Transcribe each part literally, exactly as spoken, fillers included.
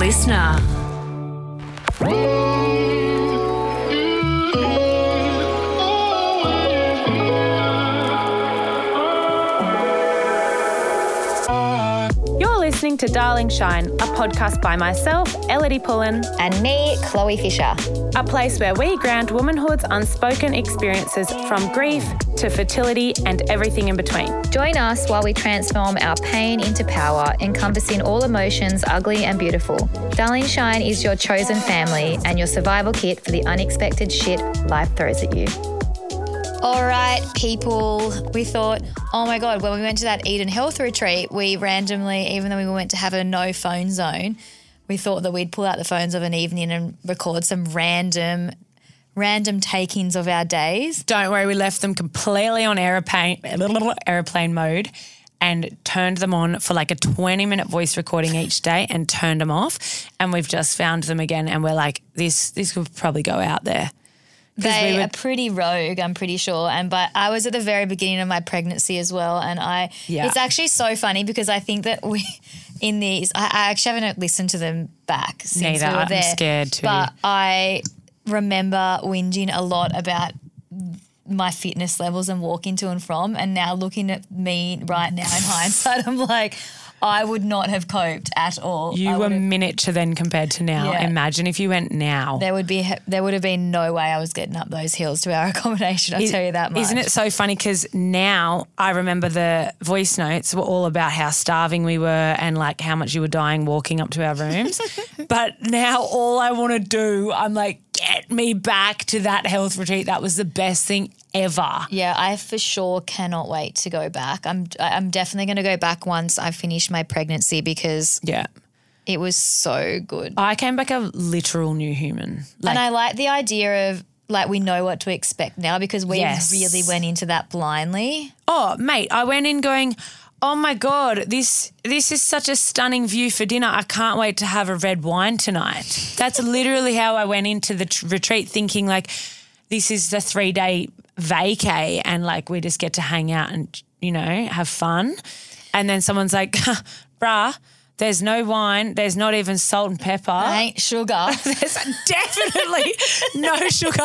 listener. You're listening to Darling Shine, a podcast by myself, Elodie Pullen, and me, Chloe Fisher. A place where we ground womanhood's unspoken experiences from grief to fertility and everything in between. Join us while we transform our pain into power, encompassing all emotions, ugly and beautiful. Darling Shine is your chosen family and your survival kit for the unexpected shit life throws at you. All right, people, we thought, oh my God, when we went to that Eden Health retreat, we randomly, even though we went to have a no phone zone, we thought that we'd pull out the phones of an evening and record some random, random takings of our days. Don't worry, we left them completely on airplane, airplane mode and turned them on for like a twenty minute voice recording each day and turned them off. And we've just found them again and we're like, this, this could probably go out there. They we were, are pretty rogue, I'm pretty sure. And but I was at the very beginning of my pregnancy as well, and I yeah. it's actually so funny because I think that we in these I, I actually haven't listened to them back since Neither. we were there. I'm scared too. But I remember whinging a lot about my fitness levels and walking to and from, and now looking at me right now in hindsight, I'm like, I would not have coped at all. You were miniature then compared to now. Yeah. Imagine if you went now. There would be there would have been no way I was getting up those hills to our accommodation, I'll Is, tell you that much. Isn't it so funny because now I remember the voice notes were all about how starving we were and like how much you were dying walking up to our rooms. But now all I want to do, I'm like, get me back to that health retreat. That was the best thing ever. Yeah, I for sure cannot wait to go back. I'm I'm definitely going to go back once I finish my pregnancy because yeah, it was so good. I came back a literal new human. Like, and I like the idea of like we know what to expect now because we Yes. really went into that blindly. oh, mate, I went in going, oh my God, this this is such a stunning view for dinner. I can't wait to have a red wine tonight. That's literally how I went into the t- retreat thinking like this is the three-day vacay and like we just get to hang out and, you know, have fun. And then someone's like, bruh, there's no wine, there's not even salt and pepper. Ain't sugar. There's definitely no sugar.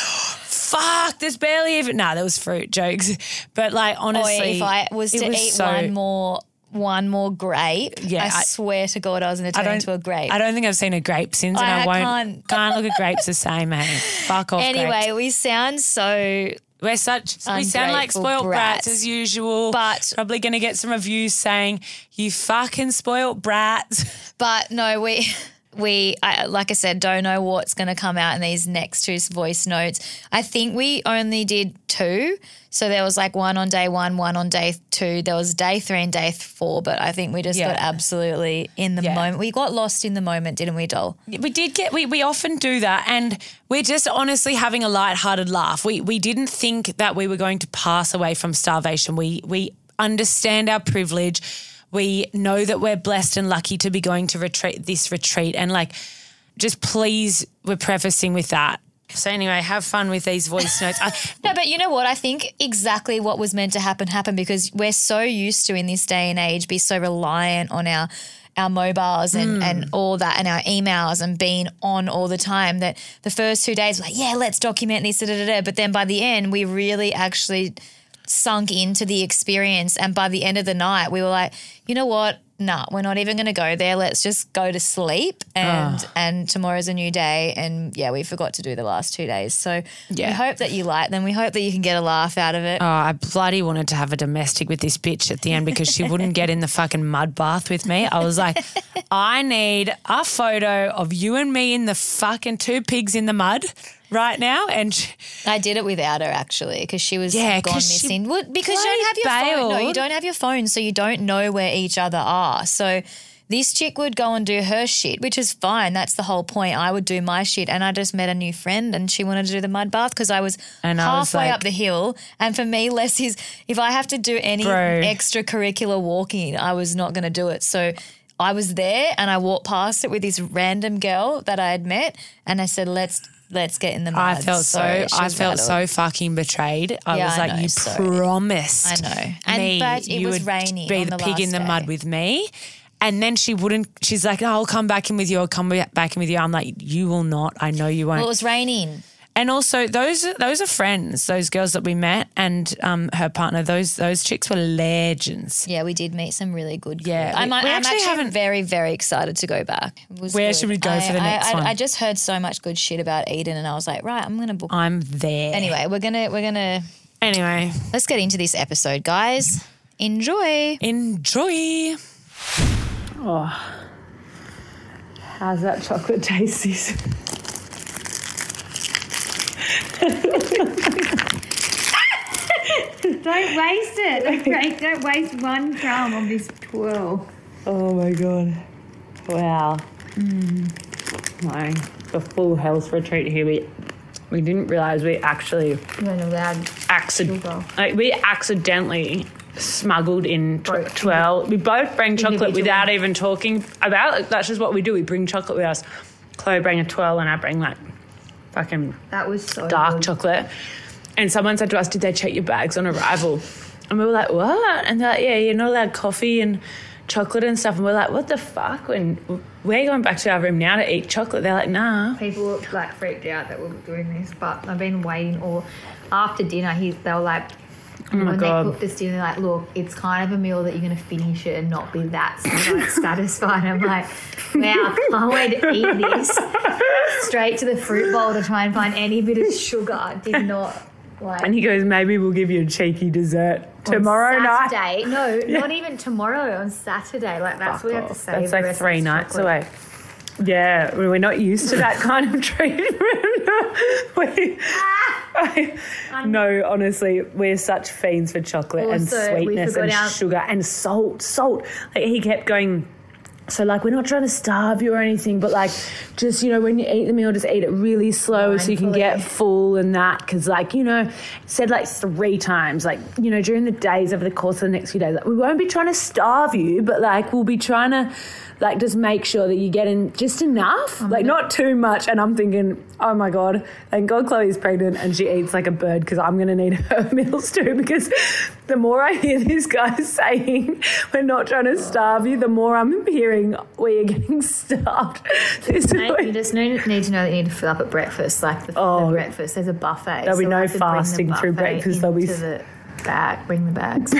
Fuck, there's barely even, nah, there was fruit, jokes. But like honestly. Or if I was to was eat so, one more one more grape, Yeah, I, I- swear to God I was going to I turn don't, into a grape. I don't think I've seen a grape since and I I, won't, can't. can't look at grapes the same, hey. Fuck off Anyway, grapes. we sound so We're such, we sound like ungrateful spoiled brats. brats. as usual. But- probably going to get some reviews saying, you fucking spoiled brats. But no, we, we I, like I said, don't know what's going to come out in these next two voice notes. I think we only did two. So there was like one on day one, one on day two. There was day three and day four, but I think we just Yeah. got absolutely in the Yeah. moment. We got lost in the moment, didn't we, doll? We did get, we, we often do that and we're just honestly having a lighthearted laugh. We we didn't think that we were going to pass away from starvation. We we understand our privilege. We know that we're blessed and lucky to be going to retreat this retreat and like just please, we're prefacing with that. So anyway, have fun with these voice notes. I, No, but you know what? I think exactly what was meant to happen happened because we're so used to in this day and age be so reliant on our our mobiles and, Mm. and all that and our emails and being on all the time that the first two days were like, yeah, let's document this, da, da, da, da. But then by the end we really actually sunk into the experience and by the end of the night we were like, you know what? Nah, we're not even going to go there. Let's just go to sleep and Oh. and tomorrow's a new day. And, yeah, we forgot to do the last two days. So Yeah. we hope that you like them. We hope that you can get a laugh out of it. oh, I bloody wanted to have a domestic with this bitch at the end because she wouldn't get in the fucking mud bath with me. I was like, I need a photo of you and me in the fucking two pigs in the mud right now. And she, I did it without her actually because she was Yeah, gone 'cause she missing. Well, because you don't have your phone. No, you bailed. don't have your phone, so you don't know where each other are. So this chick would go and do her shit, which is fine. That's the whole point. I would do my shit, and I just met a new friend, and she wanted to do the mud bath because I was And I was halfway like- up the hill. And for me, less is if I have to do any Bro. extracurricular walking, I was not going to do it. So I was there, and I walked past it with this random girl that I had met, and I said, "Let's." Let's get in the mud. I felt so, she I was felt rattled. so fucking betrayed. I Yeah, was I like, know, you so- promised I know. And- me but it you was would rainy be on the the pig in last the mud day. with me. And then she wouldn't, she's like, oh, I'll come back in with you, I'll come back in with you. I'm like, you will not. I know you won't. Well, it was raining. And also those those are friends, those girls that we met and um, her partner, those those chicks were legends. Yeah, we did meet some really good Yeah, girls. I'm, we- I'm we actually, actually haven't- very, very excited to go back. It was Where good. should we go I, for the I- next I, one? I just heard so much good shit about Eden and I was like, right, I'm going to book. I'm there. Anyway, we're going to, we're going to, Anyway, let's get into this episode, guys. Enjoy. enjoy. Oh, how's that chocolate taste? Sis? Don't waste it. Don't, break, don't waste one crumb of this twirl. Oh my god! Wow. My the full health retreat here. We we didn't realise we actually You're not allowed accident sugar. like we accidentally smuggled in tw- twelve. We both bring chocolate Individual. without even talking about it. That's just what we do. We bring chocolate with us. Chloe bring a twirl and I bring like fucking That was so dark good. chocolate. And someone said to us, did they check your bags on arrival? And we were like, what? And they're like, yeah, you're not allowed coffee and chocolate and stuff. And we're like, what the fuck? When we're going back to our room now to eat chocolate. They're like, nah. People were like freaked out that we were doing this, but I've been waiting. Or after dinner, he they were like, Oh my when God. they cooked this dinner, they're like, look, it's kind of a meal that you're going to finish it and not be that like, satisfied. I'm like, wow, I can't wait to eat this. Straight to the fruit bowl to try and find any bit of sugar. Did not like. And he goes, maybe we'll give you a cheeky dessert on tomorrow night. Saturday. No, not even tomorrow. On Saturday. Like that's what we have to say. That's like three nights away. Yeah, we're not used to that kind of treatment. we, I, no, honestly, we're such fiends for chocolate and Also, we sweetness forgot and our- sugar and salt, salt. Like he kept going, so like we're not trying to starve you or anything, but like just, you know, when you eat the meal, just eat it really slow so you can get Mindfully. full and that. Because like, you know, said like three times, like, you know, during the days over the course of the next few days, like, we won't be trying to starve you, but like we'll be trying to like just make sure that you get in just enough, like not too much. And I'm thinking, oh my God, thank God Chloe's pregnant and she eats like a bird because I'm going to need her meals too, because the more I hear these guys saying we're not trying to starve you, the more I'm hearing where you're getting starved. This is Mate, what- you just need, need to know that you need to fill up at breakfast, like the, Oh. the breakfast. There's a buffet. There'll be no we'll have to bring the fasting through buffet breakfast, there'll be into s- the bag. Bring the bags.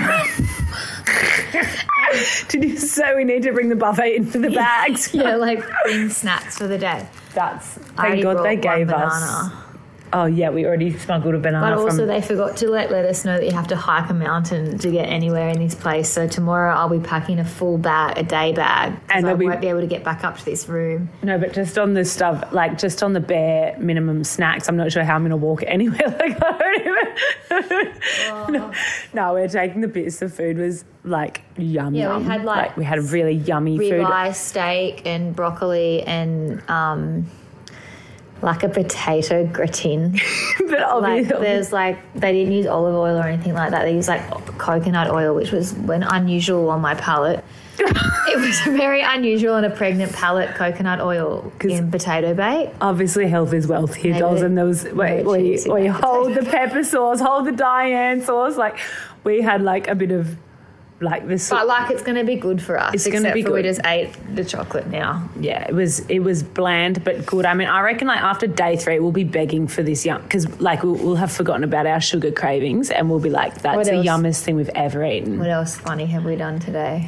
Did you say we need to bring the buffet into the bags? yeah, like bring snacks for the day. That's, I thank already God they brought one gave us. banana. Oh yeah, we already smuggled a banana But also from... they forgot to let, let us know that you have to hike a mountain to get anywhere in this place. So tomorrow I'll be packing a full bag, a day bag, 'cause And I there'll be- won't be able to get back up to this room. No, but just on the stuff, like just on the bare minimum snacks, I'm not sure how I'm going to walk it anywhere. Like, I don't even... no, no, we're taking the piss. The food was like yum Yeah, yum. we had, like, we had really yummy food. Ribeye steak and broccoli and um, like a potato gratin. But Like obviously, there's like they didn't use olive oil or anything like that. They used like coconut oil, which was when unusual on my palate. It was very unusual on a pregnant palate, coconut oil in potato bake. obviously health is wealth here, Maybe dolls. And there was, no we, we, cheese in we that hold the potato. pepper sauce, hold the Diane sauce. Like, we had like a bit of like this. But like it's going to be good for us. It's gonna except be for we good. just ate the chocolate now. Yeah, it was it was bland but good. I mean, I reckon like after day three we'll be begging for this yum, because like we'll, we'll have forgotten about our sugar cravings and we'll be like, that's What the else? yummest thing we've ever eaten. What else funny have we done today?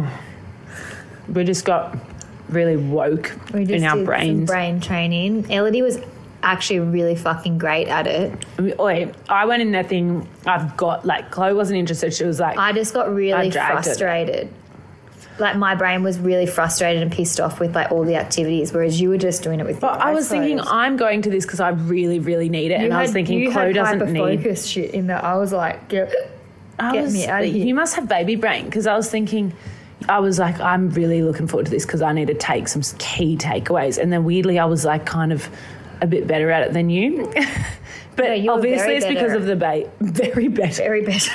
We just got really woke We just in our did some brains. brain training. Elodie was actually really fucking great at it. Wait, I went in there thinking I've got like Chloe wasn't interested. She was like, I just got I really dragged it. frustrated. Like my brain was really frustrated and pissed off with like all the activities, whereas you were just doing it with. but your I eyes was thinking closed. I'm going to this because I really, really need it, You and I was had- thinking you Chloe had doesn't need. hyper-focus shit in that. I was like, get, I get was, me out of here. You must have baby brain, because I was thinking, I was like, I'm really looking forward to this because I need to take some key takeaways. And then weirdly, I was like kind of a bit better at it than you. But Yeah, you were obviously very it's because better. of the bait. Very better. very better.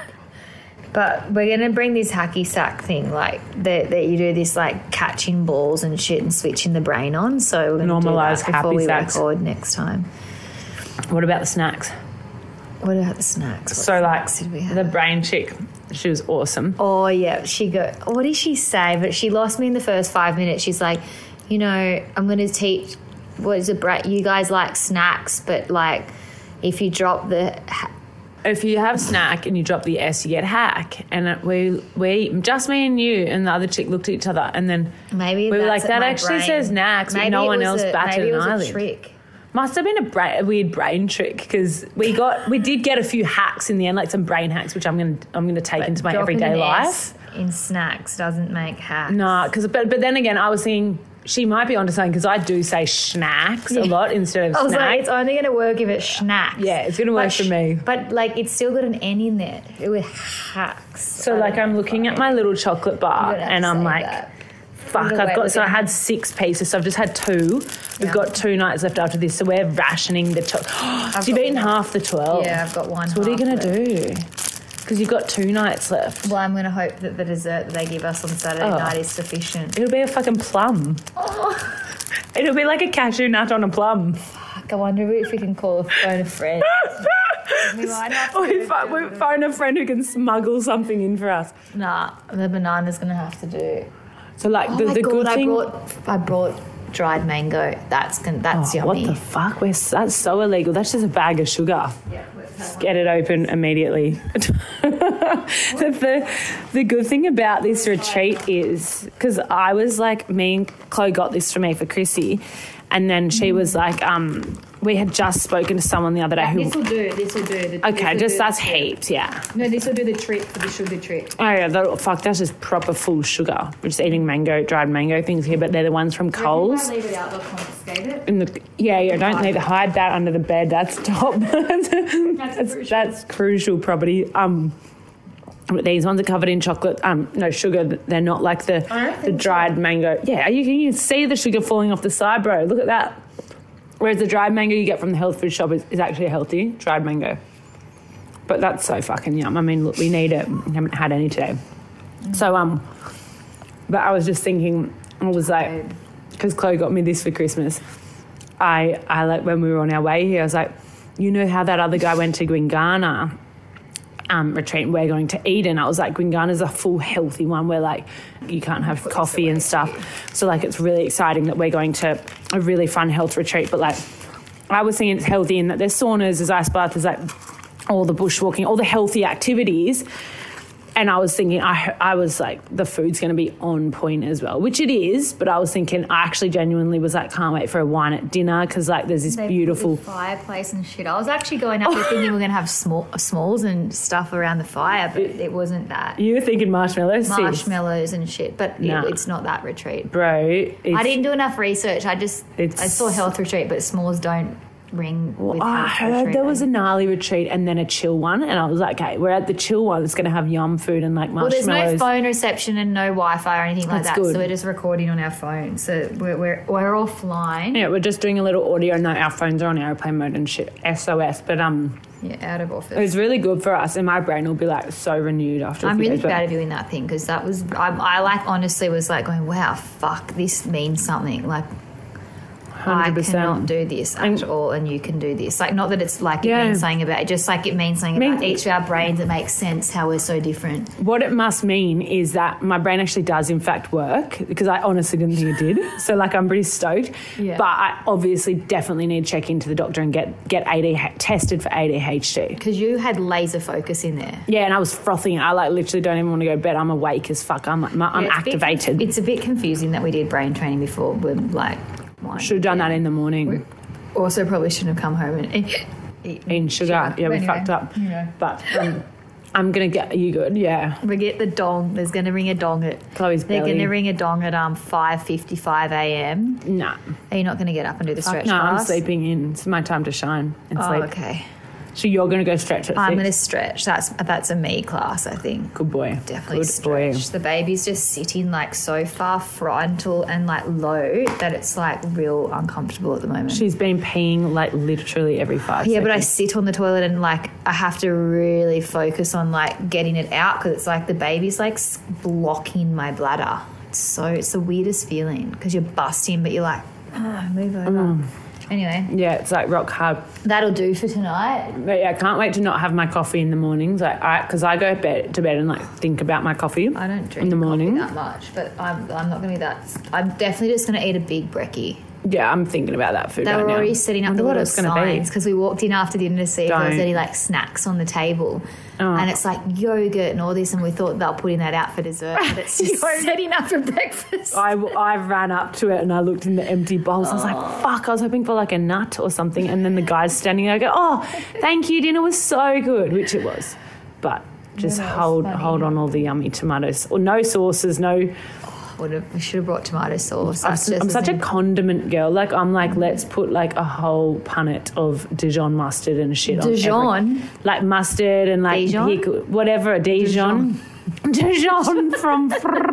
But we're gonna bring this hacky sack thing, like that, that you do this like catching balls and shit and switching the brain on. So we're gonna Normalise do that before happy we sacks. record next time. What about the snacks? What about the snacks? What So like snacks did we have? the brain chick, she was awesome. Oh yeah, she go. What did she say? But she lost me in the first five minutes. She's like, you know, I'm going to teach. What is it? Bra- you guys like snacks, but like, if you drop the, ha- If you have snack and you drop the S, you get hack. And it, we we just me and you and the other chick looked at each other, and then maybe we were that's like, at that my actually brain. says knacks, but Maybe no it one was else a, batted maybe an it was eyelid. a trick. Must have been a, bra- a weird brain trick because we got we did get a few hacks in the end, like some brain hacks, which I'm gonna I'm gonna take into my Dropping everyday an life. S in snacks doesn't make hacks. No, because but but then again, I was thinking she might be onto something because I do say schnacks a lot instead of I was snack. like, it's only going to work if it's snacks. Yeah, it's gonna work But for sh- me. But like, it's still got an N in there. It was hacks. so like I'm looking at my little chocolate bar and I'm like, fuck, Either I've way, got, look so I at- had six pieces, so I've just had two. We've Yeah. got two nights left after this, so we're rationing the chocolate. So you've got eaten one. half the twelve. Yeah, I've got one. So what are you half going to left. do? Because you've got two nights left. Well, I'm going to hope that the dessert that they give us on Saturday Oh. night is sufficient. It'll be a fucking plum. It'll be like a cashew nut on a plum. Fuck, I wonder if we can call a phone a friend. We might have to Or we, do pho- we phone a friend who can smuggle something in for us. Nah, the banana's going to have to do. So like Oh the, my the God, good I thing. brought, I brought dried mango. That's gonna, that's Oh, what yummy. the fuck? We're, that's so illegal. That's just a bag of sugar. Just get it open immediately. the, the, the good thing about this retreat is because I was like, me and Chloe got this for me for Chrissy, and then she was like, um, we had just spoken to someone the other day who. This will do. This will do. The, Okay, just that's heaps, yeah. No, this will do the trick for the sugar trick. Oh yeah, that, fuck, that's just proper full sugar. We're just eating mango, dried mango things here, but they're the ones from Coles. Leave it out, they'll confiscate it. In the, yeah, yeah, don't need to hide that under the bed. That's top. that's, that's, that's crucial property. Um, but these ones are covered in chocolate. Um, no sugar. They're not like the the dried mango. Yeah, you can, you can see the sugar falling off the side, bro. Look at that. Whereas the dried mango you get from the health food shop is, is actually a healthy dried mango. But that's so fucking yum. I mean, look, we need it. We haven't had any today. So um, but I was just thinking, I was like, because Chloe got me this for Christmas. I, I like when we were on our way here, I was like, you know how that other guy went to Gwingana um, retreat and we're going to Eden? I was like, Gwingana's a full healthy one where like you can't have coffee and stuff. So like it's really exciting that we're going to a really fun health retreat. But like I was thinking it's healthy in that there's saunas, there's ice baths, there's like all the bushwalking, all the healthy activities. And I was thinking, I, I was like, the food's going to be on point as well, which it is. But I was thinking, I actually genuinely was like, can't wait for a wine at dinner because like there's this They beautiful. put the fireplace and shit. I was actually going up there thinking we're going to have small, smalls and stuff around the fire, but it wasn't that. You were thinking marshmallows, sis. Marshmallows and shit, but Nah. it, it's not that retreat. Bro, it's, I didn't do enough research. I just It's- I saw health retreat, but s'mores don't ring with I health heard retreat. there was a gnarly retreat and then a chill one, and I was like, okay, we're at the chill one. It's going to have yum food and like Well, there's marshmallows. no phone reception and no Wi-Fi or anything like That's that, good. so we're just recording on our phone. So we're we're, we're offline. Yeah, we're just doing a little audio. No, our phones are on airplane mode and shit. S O S. But um, Yeah, out of office. it was really good for us, and my brain will be like so renewed after. a I'm few really days, but- proud of you in that thing because that was I, I like honestly was like going, wow, fuck, this means something. Like one hundred I percent. cannot do this at And- all, and you can do this. Like not that it's like it Yeah. means something about it, just like it means something Mean- about each of our brains. It makes sense how we're so different. What it must mean is that my brain actually does in fact work because I honestly didn't think it did. So like I'm pretty stoked. Yeah. But I obviously definitely need to check into the doctor and get get A D H tested for A D H D. Because you had laser focus in there. Yeah, and I was frothing. I like literally don't even want to go to bed. I'm awake as fuck. I'm I'm Yeah, it's a bit- activated. it's a bit confusing that we did brain training before. We're like, why? Should have done that in the morning. Also, probably shouldn't have come home and eat, eat In sugar. Yeah, we Anyway, fucked up. you know. But um, I'm gonna get you good. Yeah. We get the dong. There's going to ring a dong at. Chloe's They're belly. going to ring a dong at um five fifty-five a.m. Nah. Are you not going to get up and do the stretch No, I'm class? sleeping in. It's my time to shine and Oh, sleep. okay. So you're gonna go stretch at I'm six? going to stretch. That's that's a me class, I think. Good boy. Definitely Good stretch. boy. The baby's just sitting like so far frontal and like low that it's like real uncomfortable at the moment. She's been peeing like literally every five yeah, seconds. but I sit on the toilet and like I have to really focus on like getting it out because it's like the baby's like s- blocking my bladder. It's so it's the weirdest feeling because you're busting, but you're like, oh, move over. Anyway, Yeah, it's like rock hard. that'll do for tonight. But yeah, I can't wait to not have my coffee in the mornings. Like, I because I go bed, to bed and like think about my coffee. I don't drink in the morning. coffee that much, but I'm, I'm not going to be that. I'm definitely just going to eat a big brekkie. Yeah, I'm thinking about that food They right were now. already setting up Wonder the what little it's gonna signs be. because we walked in after dinner to see if there was Don't. any like snacks on the table, Oh. and it's like yogurt and all this, and we thought they'll putting that out for dessert, but it's just setting up for breakfast. I, I ran up to it and I looked in the empty bowls. I was Oh. like, fuck, I was hoping for like a nut or something. And then the guy's standing there, I go, oh, thank you, dinner was so good, which it was. But just Yeah, that was hold funny. hold on all the yummy tomatoes. Or no sauces, no... Would have, we should have brought tomato sauce. I'm, That's just I'm as such a in- condiment girl. Like, I'm like, let's put like a whole punnet of Dijon mustard and shit on Dijon? every- Like mustard and like Dijon? pickle- whatever, Dijon. Dijon from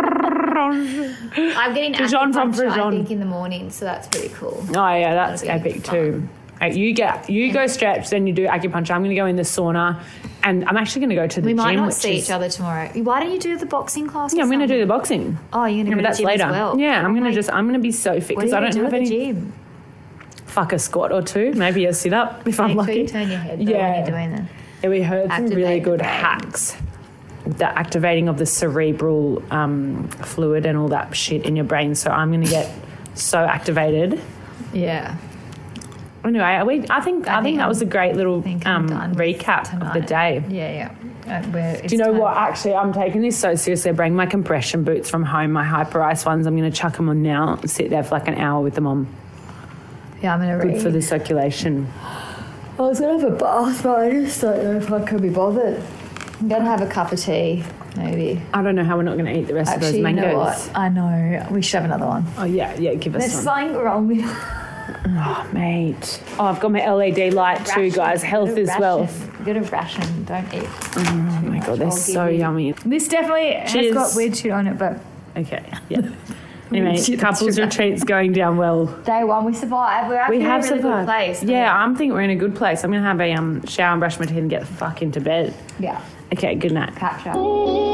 France. I'm getting Dijon from acupuncture, I Dijon. think, in the morning, so that's pretty cool. Oh yeah, that's That'll be epic too. Uh, You get you go stretch, then you do acupuncture. I'm going to go in the sauna, and I'm actually going to go to the We gym. might not which see is, each other tomorrow. Why don't you do the boxing class? Yeah, or I'm going to do the something? boxing. Oh, you're going to Yeah, go but to that's the gym later. as well. Yeah, I'm Oh going to my- just I'm going to be so fit What because are I you don't going to have do at any. the gym? Fuck a squat or two, maybe a sit up if I'm Make lucky. sure you turn your head though Yeah. when you're doing that. Yeah, we heard some really Activate the good brain. hacks. The activating of the cerebral um, fluid and all that shit in your brain. So I'm going to get so activated. Yeah. Anyway, we, I think I, I think think that I'm- was a great little think I'm um, done with recap of the tonight. day. Yeah, yeah. Uh, we're- it's Do you know time- what? Actually, I'm taking this so seriously. I bring my compression boots from home, my hyper ice ones. I'm going to chuck them on now and sit there for like an hour with them on. Yeah, I'm going to Good read. for the circulation. I was going to have a bath, but I just don't know if I could be bothered. I'm going to have a cup of tea, maybe. I don't know how we're not going to eat the rest Actually, of you those mangoes. know what? I know. We should have another one. Oh, yeah, yeah, give us There's some. something wrong with Oh, mate. Oh, I've got my L E D light too, guys. Health is wealth. You got a ration. Don't eat. Oh, my God, they're I'll so give you- yummy. This definitely Cheers. has got weird shit on it, but Okay, yeah. Anyway, Shit, couples shit. retreat's going down well. day one we survived. We're actually We have in a really survived. good place. Yeah, I'm thinking we're in a good place. I'm going to have a um, shower and brush my teeth and get the fuck into bed. Yeah. Okay, good night. Catch up.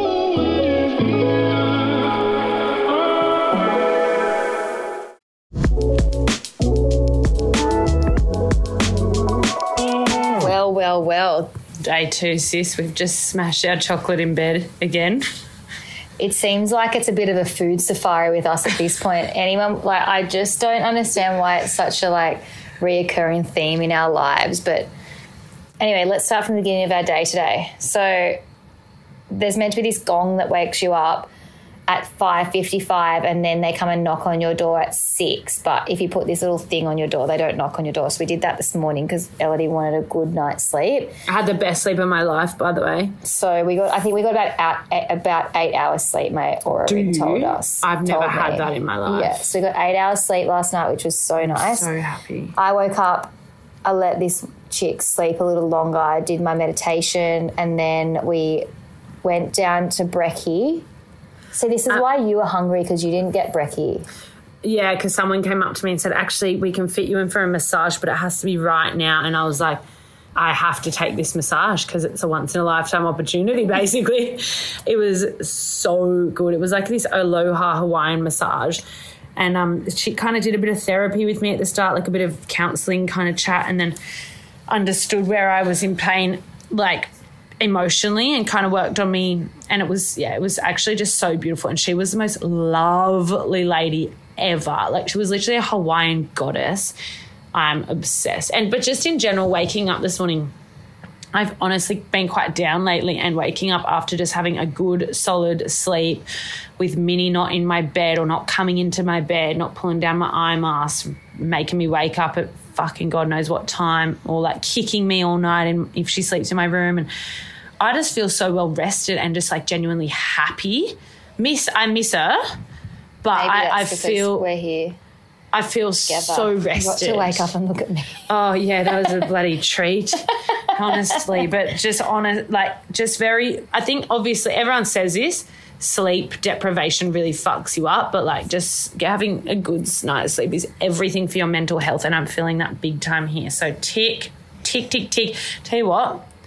Well, well, well. Day two, sis. We've just smashed our chocolate in bed again. It seems like it's a bit of a food safari with us at this point. Anyone, like, I just don't understand why it's such a, like, reoccurring theme in our lives. But anyway, let's start from the beginning of our day today. So there's meant to be this gong that wakes you up at five fifty-five, and then they come and knock on your door at six. But if you put this little thing on your door, they don't knock on your door. So we did that this morning because Elodie wanted a good night's sleep. I had the best sleep of my life, by the way. So we got, I think we got about out, about eight hours sleep, mate, or Do already told you? us. I've never told had me. that in my life. Yeah, so we got eight hours sleep last night, which was so nice. So happy. I woke up, I let this chick sleep a little longer. I did my meditation, and then we went down to Brekkie. So this is Uh, why you were hungry, because you didn't get Brekkie. Yeah, because someone came up to me and said, actually, we can fit you in for a massage, but it has to be right now. And I was like, I have to take this massage because it's a once-in-a-lifetime opportunity, basically. It was so good. It was like this Aloha Hawaiian massage. And um, she kind of did a bit of therapy with me at the start, like a bit of counselling kind of chat, and then understood where I was in pain, like emotionally, and kind of worked on me. And it was, yeah, it was actually just so beautiful. And she was the most lovely lady ever. Like, she was literally a Hawaiian goddess. I'm obsessed. And but just in general, waking up this morning, I've honestly been quite down lately, and waking up after just having a good solid sleep with Minnie not in my bed or not coming into my bed, not pulling down my eye mask, making me wake up at fucking God knows what time, or like kicking me all night and if she sleeps in my room. And I just feel so well rested and just like genuinely happy. Miss I miss her, but Maybe I, I that's because feel we're here I feel together. so You got rested. to wake up and look at me. Oh yeah, that was a bloody treat, honestly. But just on a like, just very. I think obviously everyone says this. Sleep deprivation really fucks you up, but like just having a good night's sleep is everything for your mental health, and I'm feeling that big time here. So tick, tick, tick, tick. Tell you what,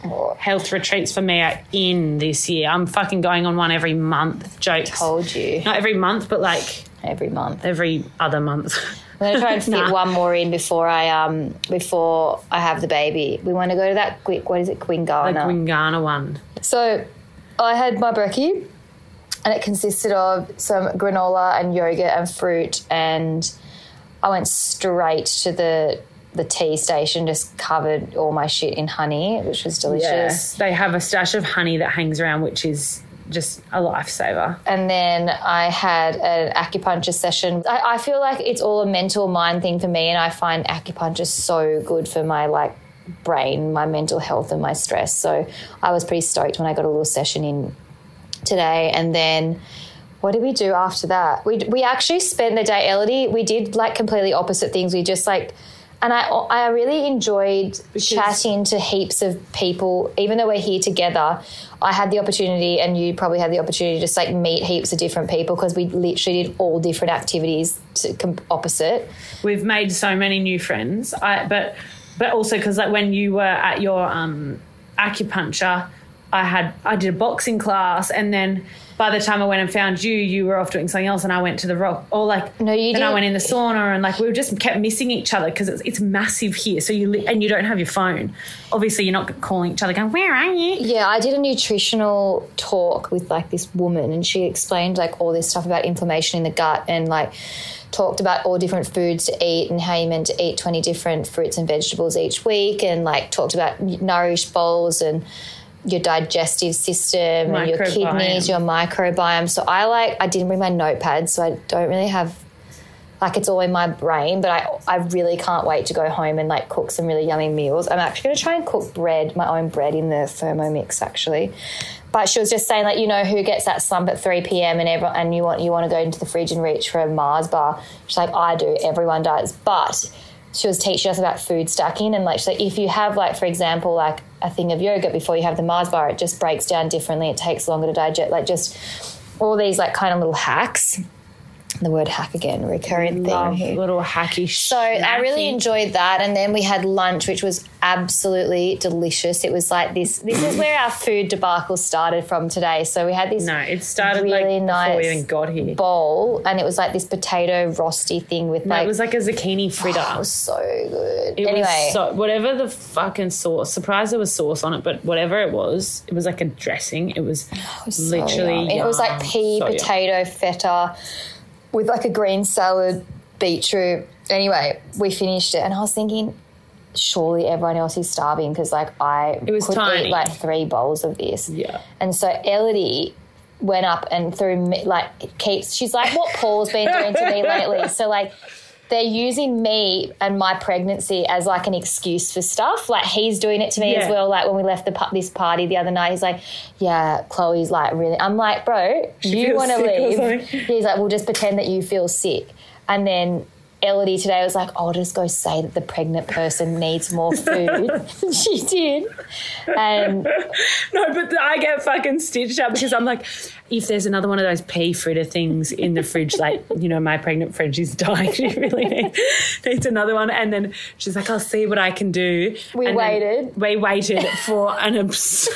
health retreats for me are in this year. I'm fucking going on one every month. Jokes. Told you. Not every month, but like Every month. every other month. I'm going to try and fit Nah. one more in before I um before I have the baby. We want to go to that, Gwi- what is it, The Gwingana. Gwingana one. So I had my brekkie and it consisted of some granola and yogurt and fruit, and I went straight to the the tea station, just covered all my shit in honey, which was delicious. Yes. They have a stash of honey that hangs around, which is just a lifesaver. And then I had an acupuncture session. I, I feel like it's all a mental mind thing for me, and I find acupuncture so good for my like brain, my mental health and my stress. So I was pretty stoked when I got a little session in today. And then what did we do after that? We we actually spent the day, Elodie, we did like completely opposite things. We just like, and I I really enjoyed chatting to heaps of people. Even though we're here together, I had the opportunity, and you probably had the opportunity to just like meet heaps of different people, because we literally did all different activities to com- opposite. We've made so many new friends. I but but also because like when you were at your um, acupuncture, I had I did a boxing class, and then by the time I went and found you, you were off doing something else, and I went to the rock. Or like, No, you then I did- went in the sauna, and like we just kept missing each other because it's, it's massive here. So you li- and you don't have your phone. Obviously, you're not calling each other, going, "Where are you?" Yeah, I did a nutritional talk with like this woman, and she explained like all this stuff about inflammation in the gut, and like talked about all different foods to eat and how you meant to eat twenty different fruits and vegetables each week, and like talked about nourished bowls and your digestive system and your Microbiome. kidneys, your microbiome. So I like, I didn't bring my notepad, so I don't really have, like it's all in my brain, but I I really can't wait to go home and like cook some really yummy meals. I'm actually going to try and cook bread, my own bread in the Thermomix actually. But she was just saying, like, you know, who gets that slump at three p.m. and everyone, and you want you want to go into the fridge and reach for a Mars bar. She's like, I do, everyone does. But she was teaching us about food stacking, and like, she's like, if you have like, for example, like a thing of yogurt before you have the Mars bar, it just breaks down differently. It takes longer to digest. Like just all these like kind of little hacks. The word hack again, recurrent Love thing here. little hacky. So I really enjoyed that, and then we had lunch, which was absolutely delicious. It was like this. This is where our food debacle started from today. So we had this. No, it started really like nice before we even got here. bowl, and it was like this potato rosty thing with No, like. it was like a zucchini fritter. Oh, it was so good. It anyway, was so, whatever the fucking sauce, surprised there was sauce on it, but whatever it was, it was like a dressing. It was, was so literally yum. And it was like yum. pea, So yum. potato, feta with like a green salad, beetroot. Anyway, we finished it, and I was thinking, surely everyone else is starving, because like I It was could tiny. eat like three bowls of this. Yeah. And so Elodie went up and through me, like keeps, she's like, what Paul's been doing to me lately. So like they're using me and my pregnancy as like an excuse for stuff. Like he's doing it to me Yeah. as well. Like when we left the pa- this party the other night, he's like, yeah, Chloe's like really, I'm like, bro, you feels want to sick or leave. something. He's like, we'll just pretend that you feel sick. And then Elodie today was like, I'll just go say that the pregnant person needs more food. She did. And No, but I get fucking stitched up because I'm like, if there's another one of those pea fritter things in the fridge, like, you know, my pregnant friend, she's dying. She really needs, needs another one. And then she's like, I'll see what I can do. We And then waited. We waited for an abs-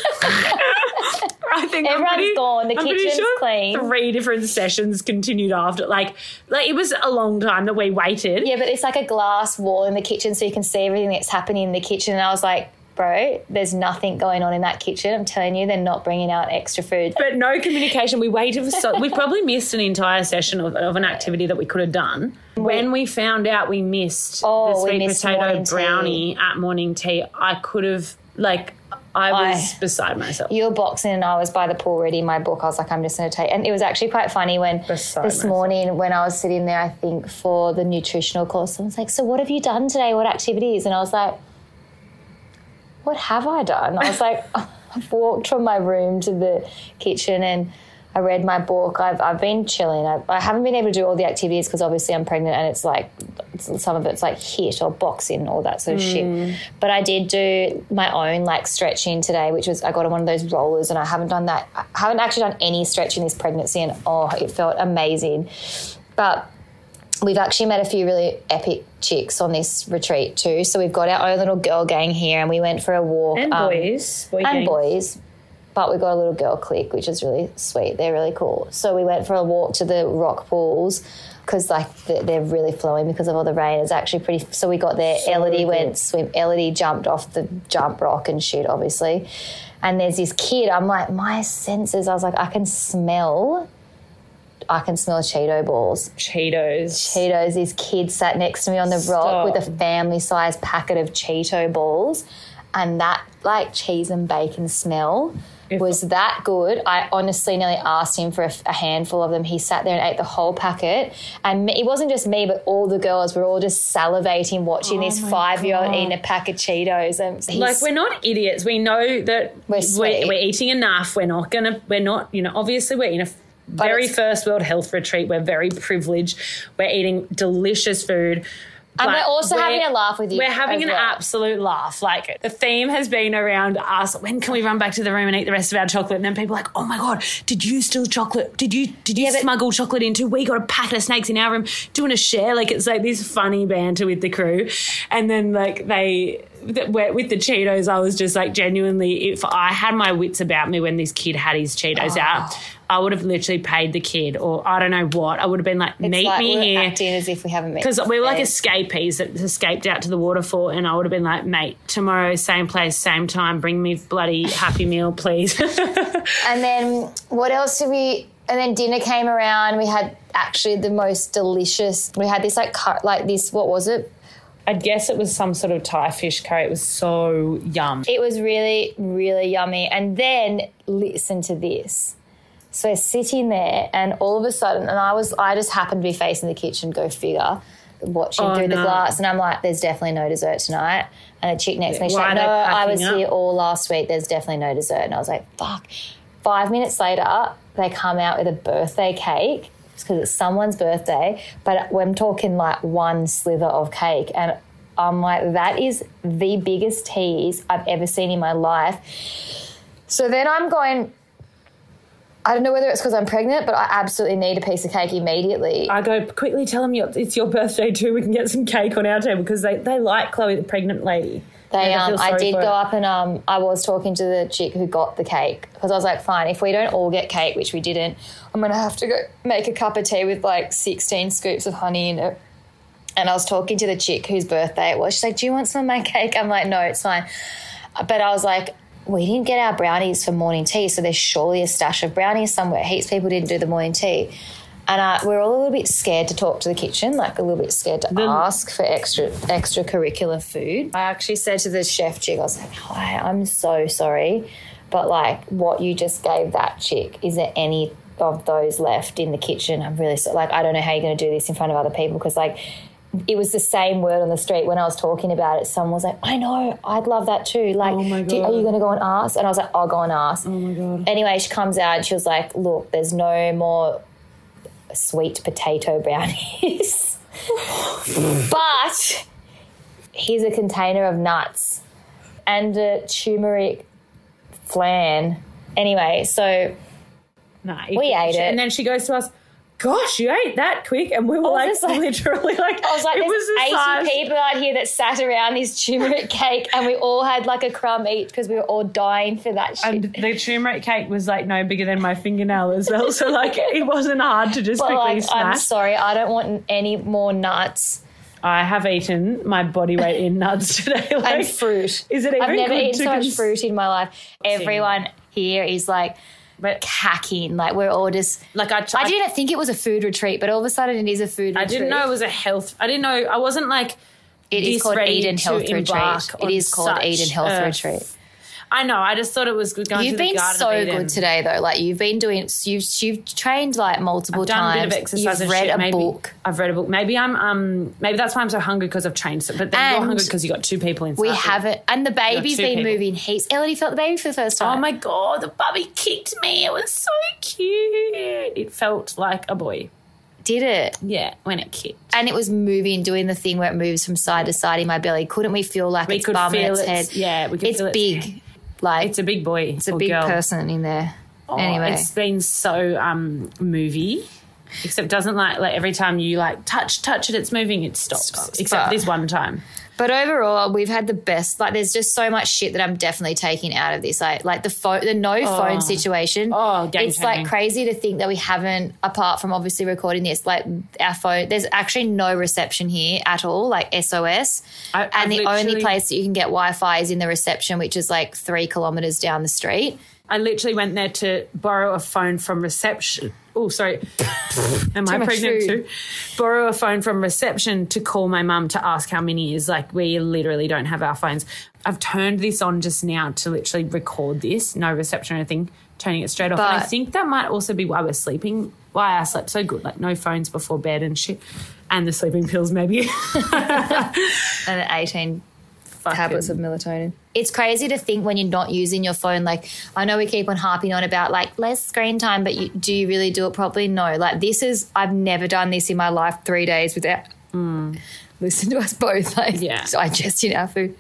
I think I'm Everyone's pretty- gone. The I'm pretty kitchen's sure clean. Three different sessions continued after. Like, like it was a long time that we waited. yeah, but it's like a glass wall in the kitchen so you can see everything that's happening in the kitchen. And I was like, bro, there's nothing going on in that kitchen. I'm telling you, they're not bringing out extra food. But no communication. We waited for so we probably missed an entire session of, of an activity that we could have done. When we found out we missed Oh, the we sweet missed potato morning tea. brownie at morning tea, I could have like I was I- beside myself. You were boxing and I was by the pool reading my book. I was like, I'm just going to take... And it was actually quite funny when Beside this myself. morning when I was sitting there, I think, for the nutritional course, someone's like, so what have you done today? What activities? And I was like, what have I done? I was like, I've walked from my room to the kitchen and I read my book. I've, I've been chilling. I, I haven't been able to do all the activities because obviously I'm pregnant and it's like it's, some of it's like HIIT or boxing, all that sort of shit. But I did do my own like stretching today, which was I got on one of those rollers and I haven't done that. I haven't actually done any stretching this pregnancy and oh, it felt amazing. But we've actually met a few really epic chicks on this retreat too. So we've got our own little girl gang here, and we went for a walk. And um, boys. Boy and gang. boys. But we've got a little girl clique, which is really sweet. They're really cool. So we went for a walk to the rock pools because, like, they're really flowing because of all the rain. It's actually pretty... So we got there. So Elodie good. went swim. Elodie jumped off the jump rock and shit, obviously. And there's this kid. I'm like, my senses, I was like, I can smell... I can smell Cheeto balls. Cheetos. Cheetos. This kid sat next to me on the Stop. rock with a family-sized packet of Cheeto balls, and that, like, cheese and bacon smell... If was that good. I honestly nearly asked him for a, a handful of them. He sat there and ate the whole packet. And me, it wasn't just me, but all the girls were all just salivating watching Oh this my five-year-old God. eating a pack of Cheetos. And he's- Like, we're not idiots. We know that We're sweet. we're, we're eating enough. We're not going to, we're not, you know, obviously we're in a very it's- first world health retreat. We're very privileged. We're eating delicious food. And But we're also we're- having a laugh with you We're having as an well. absolute laugh. Like, the theme has been around us. When can we run back to the room and eat the rest of our chocolate? And then people are like, oh, my God, did you steal chocolate? Did you did you Yeah, but- smuggle chocolate into? We got a packet of snakes in our room. Doing a share. Like, it's like this funny banter with the crew. And then, like, they... with the Cheetos, I was just like, genuinely, if I had my wits about me when this kid had his Cheetos Oh. out, I would have literally paid the kid, or I don't know what. I would have been like, It's meet like me we're here. acting as if we haven't met. Because we were like before. escapees that escaped out to the waterfall, and I would have been like, mate, tomorrow, same place, same time, bring me bloody Happy Meal, please. And then what else did we... And then dinner came around. We had actually the most delicious... We had this like cur- like this, what was it? I guess it was some sort of Thai fish curry. It was so yum. It was really, really yummy. And then listen to this. So we're sitting there, and all of a sudden, and I was, I just happened to be facing the kitchen, go figure, watching Oh, through the no. glass, and I'm like, "There's definitely no dessert tonight." And the chick next to me, she's Why like, are they "No, I was packing here up? all last week. There's definitely no dessert." And I was like, "Fuck." Five minutes later, they come out with a birthday cake because it's someone's birthday, but I'm talking like one slither of cake, and I'm like, that is the biggest tease I've ever seen in my life. So then I'm going, I don't know whether it's because I'm pregnant, but I absolutely need a piece of cake immediately. I go, quickly tell them your, it's your birthday too. We can get some cake on our table, because they, they like Chloe, the pregnant lady. They, And um, feel I sorry did for go her. up and um, I was talking to the chick who got the cake, because I was like, fine, if we don't all get cake, which we didn't, I'm going to have to go make a cup of tea with like sixteen scoops of honey in it. And I was talking to the chick whose birthday it was. She's like, do you want some of my cake? I'm like, no, it's fine. But I was like, we didn't get our brownies for morning tea, so there's surely a stash of brownies somewhere. Heaps of people didn't do the morning tea. And uh, we're all a little bit scared to talk to the kitchen, like a little bit scared to ask for extra extracurricular food. I actually said to the chef chick, I was like, hi, I'm so sorry, but like what you just gave that chick, is there any of those left in the kitchen? I'm really so, like, I don't know how you're going to do this in front of other people, because like it was the same word on the street when I was talking about it. Someone was like, I know, I'd love that too. Like, Oh my do- are God. you going to go and ask? And I was like, I'll go and ask. Oh my God. Anyway, she comes out and she was like, look, there's no more sweet potato brownies. But here's a container of nuts and a turmeric flan. Anyway, so Nah, We ate it. And then she goes to us, gosh, you ate that quick. And we were I like, was just like- literally like, I was like, it there's was the size- eighty people out here that sat around this turmeric cake, and we all had like a crumb each because we were all dying for that shit. And the turmeric cake was like no bigger than my fingernail as well. So like it wasn't hard to just but quickly like, I'm smash. sorry, I don't want any more nuts I have eaten my body weight in nuts today. Like, and fruit. Is it even I've never good eaten to so much cons- fruit in my life. Everyone here is like But hacking. Like we're all just like I, I didn't think it was a food retreat, but all of a sudden it is a food I retreat. didn't know it was a health. I didn't know. I wasn't like. It is this called ready Eden to Health Retreat. embark It on is called such Eden Health a- Retreat. I know. I just thought it was good going You've to the been Garden so of Eden. good today, though. Like you've been doing, you've you've trained like multiple I've done times. a bit of exercise. You've and read shit. a maybe, book. I've read a book. Maybe I'm um. Maybe that's why I'm so hungry, because I've trained. So, but then And you're hungry because you got two people inside. We you. haven't, and the baby's two been people. moving heaps. Elodie felt the baby for the first Oh time. my God, the puppy kicked me. It was so cute. It felt like a boy. Did it? Yeah, when it kicked. And it was moving, doing the thing where it moves from side to side in my belly. Couldn't we feel like We it's could bumming feel its its- head? yeah, we could it's feel its big. head. Like It's a big boy. it's a or big girl. person in there. Oh, anyway, it's been so um movie. Except it doesn't like, like every time you like touch, touch it, it's moving, it stops. Stops. Except But- this one time. But overall, we've had the best. Like, there's just so much shit that I'm definitely taking out of this. Like, like the phone, the no phone situation. Oh, game it's like changing. crazy to think that we haven't, apart from obviously recording this, like our phone. There's actually no reception here at all, like S O S. I- and I've the only literally- place that you can get Wi-Fi is in the reception, which is like three kilometres down the street. I literally went there to borrow a phone from reception. Oh, sorry. Am I much pregnant food. too? Borrow a phone from reception to call my mum to ask how many is. Like, we literally don't have our phones. I've turned this on just now to literally record this. No reception or anything. Turning it straight off. and I But- think that might also be why we're sleeping. Why I slept so good. Like, no phones before bed and shit. And the sleeping pills maybe. And eighteen tablets of melatonin. It's crazy to think when you're not using your phone. Like, I know we keep on harping on about like less screen time, but you, do you really do it properly? No. Like, this is, I've never done this in my life three days without listen to us both like Yeah. digesting our food.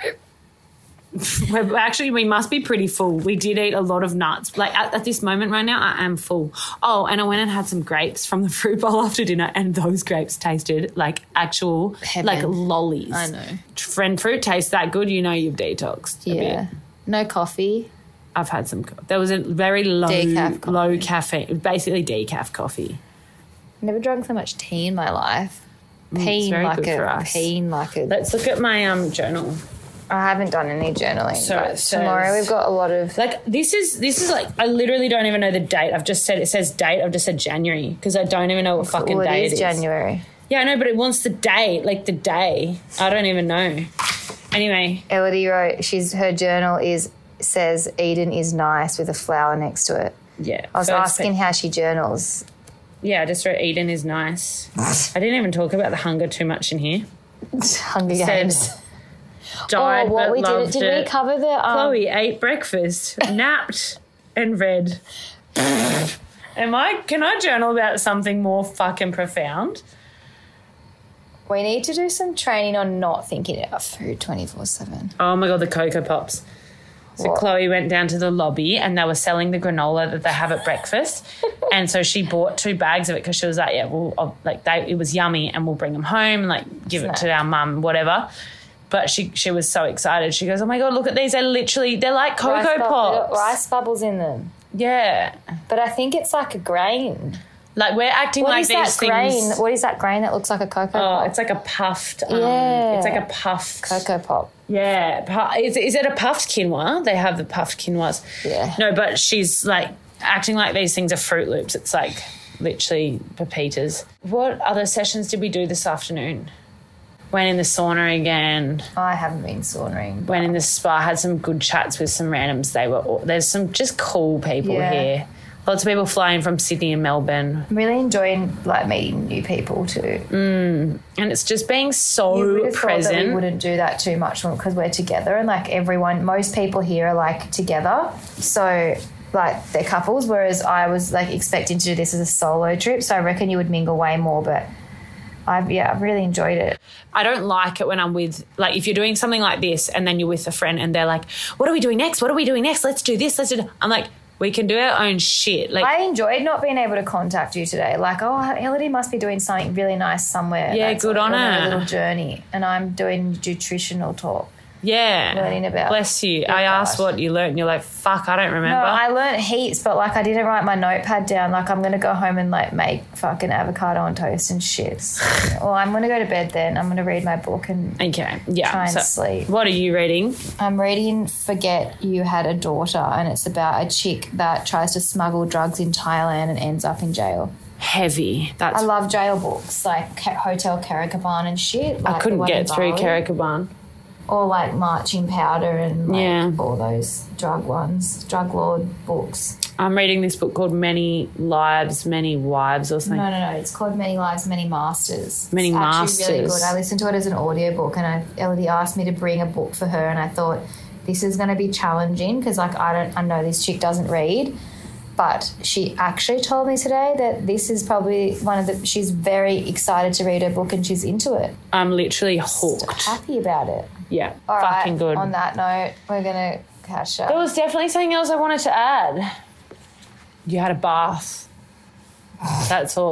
We're, actually, we must be pretty full. We did eat a lot of nuts. Like, at, at this moment right now, I am full. Oh, and I went and had some grapes from the fruit bowl after dinner, and those grapes tasted like actual, Heaven. like lollies. I know. Friend fruit tastes that good, you know you've detoxed a Yeah. bit. No coffee. I've had some. co- There was a very low, Decaf coffee. low caffeine, basically decaf coffee. Never drunk so much tea in my life. it's Peeing very like good for a us. peeing like a. Let's look at my um journal. I haven't done any journaling. So but it tomorrow says- we've got a lot of. Like, this is this is like, I literally don't even know the date. I've just said, it says date. I've just said January because I don't even know what fucking well, day it is January. Yeah, I know, but it wants the date, like the day. I don't even know. Anyway, Elodie wrote. She's her journal is says Eden is nice with a flower next to it. yeah. I was first asking pa- how she journals. Yeah, I just wrote Eden is nice. I didn't even talk about the hunger too much in here. Hunger Said, Games. died Oh, what but we did? loved Did it. we cover the? Um, Chloe ate breakfast, napped, and read. Am I? Can I journal about something more fucking profound? We need to do some training on not thinking about food twenty four seven. Oh my god, the Cocoa Pops. So What? Chloe went down to the lobby and they were selling the granola that they have at breakfast, and so she bought two bags of it because she was like, "Yeah, well, I'll, like they, it was yummy, and we'll bring them home and like give it to Snack. our mum, whatever." But she she was so excited. She goes, "Oh my god, look at these! They're literally they're like Cocoa Pops." Rice bubbles in them. Yeah, But I think it's like a grain. like we're acting What like is these that grain? things. What is that grain that looks like a cocoa Oh, pop? it's like a puffed. Um, Yeah. It's like a puffed. Cocoa pop. Yeah, pu- is, is it a puffed quinoa? They have the puffed quinoas. Yeah. No, but she's like acting like these things are Fruit Loops. It's like literally pepitas. What other sessions did we do this afternoon? Went in the sauna again. I haven't been saunering. Went in the spa. Had some good chats with some randoms. They were all, there's some just cool people Yeah. here. Lots of people flying from Sydney and Melbourne, I'm really enjoying like meeting new people too. and it's just being so You would have thought that we present. wouldn't do that too much because we're together and like everyone, most people here are like together. So like they're couples, whereas I was like expecting to do this as a solo trip. So I reckon you would mingle way more, but I've, yeah, I've really enjoyed it. I don't like it when I'm with, like, if you're doing something like this and then you're with a friend and they're like, what are we doing next? What are we doing next? Let's do this. Let's do that. I'm like, we can do our own shit. Like, I enjoyed not being able to contact you today. Like, oh, Elodie must be doing something really nice somewhere. Yeah, That's good like on a her. little journey. And I'm doing nutritional talk. yeah. learning about Bless you. good I asked diet. what you learned and you're like, fuck, I don't remember. No, I learnt heaps, but like I didn't write my notepad down. Like I'm going to go home and like make fucking avocado on toast and shit. Well, I'm going to go to bed then. I'm going to read my book and okay. Yeah. try and So sleep. what are you reading? I'm reading Forget You Had a Daughter, and it's about a chick that tries to smuggle drugs in Thailand and ends up in jail. Heavy. That's I love jail books, like Ca- Hotel Karakaban and shit. Like I the couldn't one in get through Bali. Karakaban. Or like Marching Powder and like Yeah. all those drug ones, drug lord books. I'm reading this book called Many Lives, Many Wives or something. No, no, no. It's called Many Lives, Many Masters. Many it's actually really Masters. good. I listened to it as an audiobook and I, Elodie asked me to bring a book for her and I thought this is going to be challenging because like I don't, I know this chick doesn't read, but she actually told me today that this is probably one of the, she's very excited to read her book and she's into it. I'm literally hooked. Happy about it. Yeah. All right. fucking good. On that note, we're going to catch up. There was definitely something else I wanted to add. You had a bath. That's all.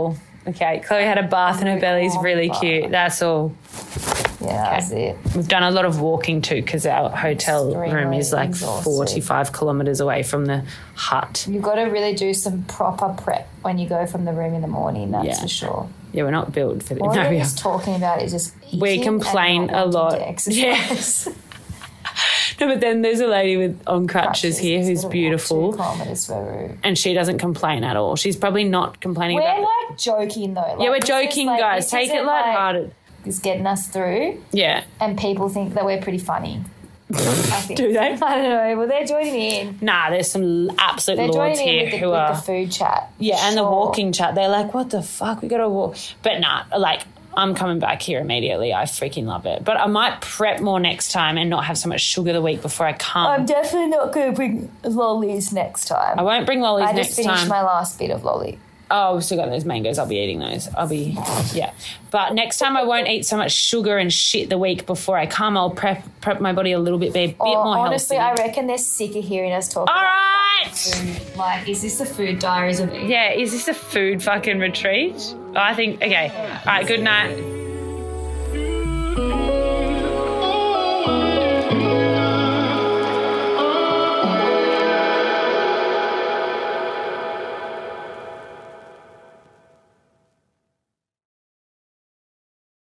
Okay, Chloe had a bath and her belly's really cute. That's all. Yeah, that's it. We've done a lot of walking too because our hotel Extremely room is like exhausted. forty-five kilometres away from the hut. You've got to really do some proper prep when you go from the room in the morning, that's Yeah. for sure. Yeah, we're not built for this. All No, we're we are. just talking about is just eating We complain and not a wanting lot. to exercise. No, but then there's a lady with on crutches, here Crutches, who's gotta walk beautiful, Two kilometres for a room. and she doesn't complain at all. She's probably not complaining We're about it. like joking though. Like, Yeah, we're this is joking, like- guys. this Take it isn't like- lighthearted. It's getting us through, Yeah. and people think that we're pretty funny. I think. Do they? I don't know. Well, they're joining in. Nah, there's some absolute They're lords joining in here with the, who with are. the food chat. Yeah, and the Sure. walking chat. They're like, what the fuck? We got to walk. But nah, like, I'm coming back here immediately. I freaking love it. But I might prep more next time and not have so much sugar the week before I come. I'm definitely not going to bring lollies next time. I won't bring lollies I next just finished time. my last bit of lolly. Oh, we've still got those mangoes. I'll be eating those. I'll be, yeah. But next time I won't eat so much sugar and shit the week before I come. I'll prep prep my body a little bit, be a bit Oh, more honestly, healthy. I reckon they're sick of hearing us talk All about right. food. Like, is this the food diaries of Yeah, is this a food fucking retreat? I think, okay. All right, good night.